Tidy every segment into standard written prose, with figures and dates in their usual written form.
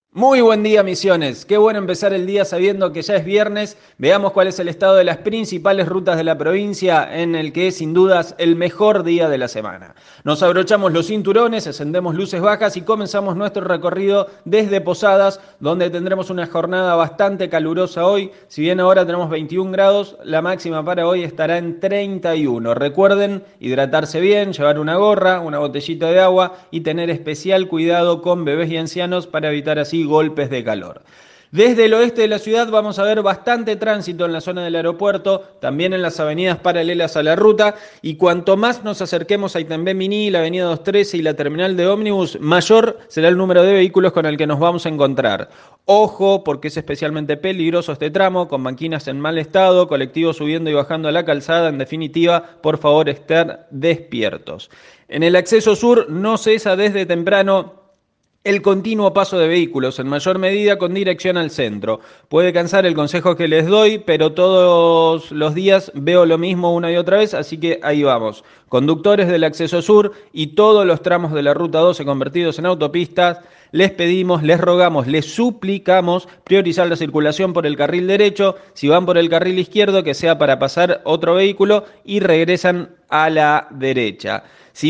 Muy buen día, Misiones. Qué bueno empezar el día sabiendo que ya es viernes. Veamos cuál es el estado de las principales rutas de la provincia en el que es sin dudas el mejor día de la semana. Nos abrochamos los cinturones, encendemos luces bajas y comenzamos nuestro recorrido desde Posadas, donde tendremos una jornada bastante calurosa hoy. Si bien ahora tenemos 21 grados, la máxima para hoy estará en 31. Recuerden hidratarse bien, llevar una gorra, una botellita de agua y tener especial cuidado con bebés y ancianos para evitar así golpes de calor. Desde el oeste de la ciudad vamos a ver bastante tránsito en la zona del aeropuerto, también en las avenidas paralelas a la ruta, y cuanto más nos acerquemos a Itambé Miní, la avenida 213 y la terminal de ómnibus, mayor será el número de vehículos con el que nos vamos a encontrar. Ojo, porque es especialmente peligroso este tramo, con banquinas en mal estado, colectivos subiendo y bajando a la calzada. En definitiva, por favor, estar despiertos. En el acceso sur no cesa desde temprano el continuo paso de vehículos, en mayor medida con dirección al centro. Puede cansar el consejo que les doy, pero todos los días veo lo mismo una y otra vez, así que ahí vamos. Conductores del acceso sur y todos los tramos de la ruta 12 convertidos en autopistas, les pedimos, les rogamos, les suplicamos priorizar la circulación por el carril derecho. Si van por el carril izquierdo, que sea para pasar otro vehículo y regresan a la derecha.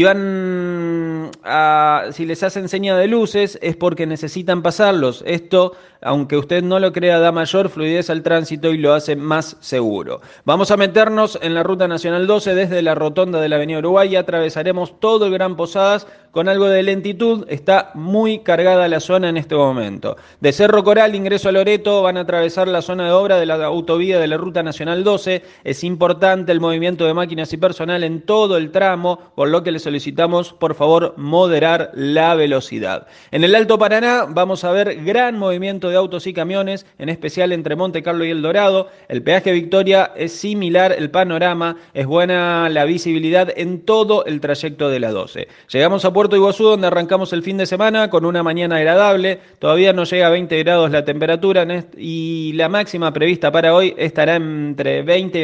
Si les hacen seña de luces es porque necesitan pasarlos. Esto, aunque usted no lo crea, da mayor fluidez al tránsito y lo hace más seguro. Vamos a meternos en la Ruta Nacional 12 desde la rotonda de la Avenida Uruguay y atravesaremos todo el Gran Posadas con algo de lentitud. Está muy cargada la zona en este momento. De Cerro Coral, ingreso a Loreto, van a atravesar la zona de obra de la autovía de la Ruta Nacional 12. Es importante el movimiento de máquinas y personal en todo el tramo, por lo que les solicitamos, por favor, moderar la velocidad. En el Alto Paraná vamos a ver gran movimiento de autos y camiones, en especial entre Monte Carlo y El Dorado. El peaje Victoria es similar, el panorama es buena, la visibilidad en todo el trayecto de la 12. Llegamos a Puerto Iguazú, donde arrancamos el fin de semana con una mañana agradable. Todavía no llega a 20 grados la temperatura y la máxima prevista para hoy estará entre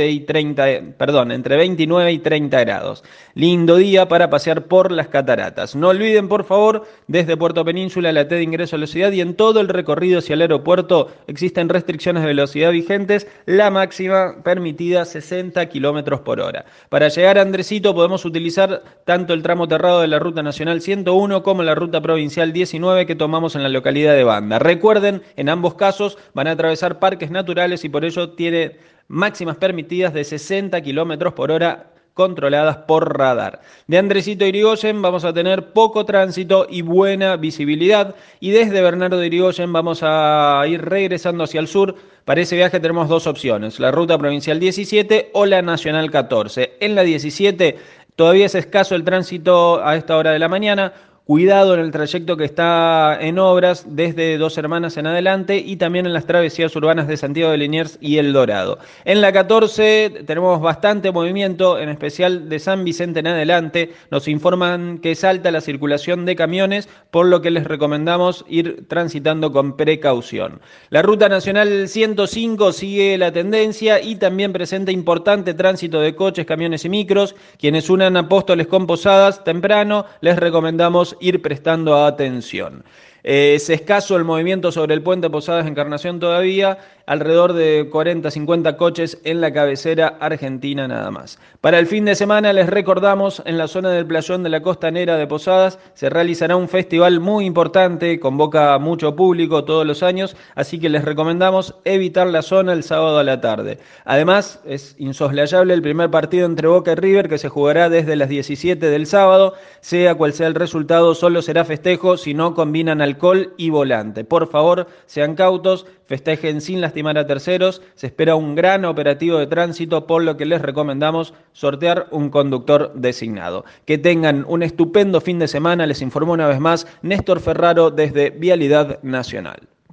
29 y 30 grados. Lindo día para pasear por las cataratas. No olviden, por favor, desde Puerto Península la T de ingreso a la ciudad y en todo el recorrido hacia el aeropuerto existen restricciones de velocidad vigentes, la máxima permitida 60 kilómetros por hora. Para llegar a Andresito podemos utilizar tanto el tramo terrado de la Ruta Nacional 101 como la Ruta Provincial 19 que tomamos en la localidad de Banda. Recuerden, en ambos casos van a atravesar parques naturales y por ello tiene máximas permitidas de 60 kilómetros por hora controladas por radar. De Andresito a Irigoyen vamos a tener poco tránsito y buena visibilidad, y desde Bernardo de Irigoyen vamos a ir regresando hacia el sur. Para ese viaje tenemos dos opciones, la Ruta Provincial 17 o la Nacional 14. En la 17 todavía es escaso el tránsito a esta hora de la mañana. Cuidado en el trayecto que está en obras desde Dos Hermanas en adelante y también en las travesías urbanas de Santiago de Liniers y El Dorado. En la 14 tenemos bastante movimiento, en especial de San Vicente en adelante. Nos informan que salta la circulación de camiones, por lo que les recomendamos ir transitando con precaución. La Ruta Nacional 105 sigue la tendencia y también presenta importante tránsito de coches, camiones y micros. Quienes unan Apóstoles con Posadas temprano, les recomendamos ir prestando atención. Es escaso el movimiento sobre el puente Posadas Encarnación todavía, alrededor de 40-50 coches en la cabecera argentina nada más. Para el fin de semana les recordamos, en la zona del playón de la costanera de Posadas se realizará un festival muy importante, convoca mucho público todos los años, así que les recomendamos evitar la zona el sábado a la tarde. Además, es insoslayable el primer partido entre Boca y River que se jugará desde las 17 del sábado. Sea cual sea el resultado, solo será festejo si no combinan alcohol y volante. Por favor, sean cautos, festejen sin lastimar a terceros. Se espera un gran operativo de tránsito, por lo que les recomendamos sortear un conductor designado. Que tengan un estupendo fin de semana. Les informó una vez más Néstor Ferraro desde Vialidad Nacional.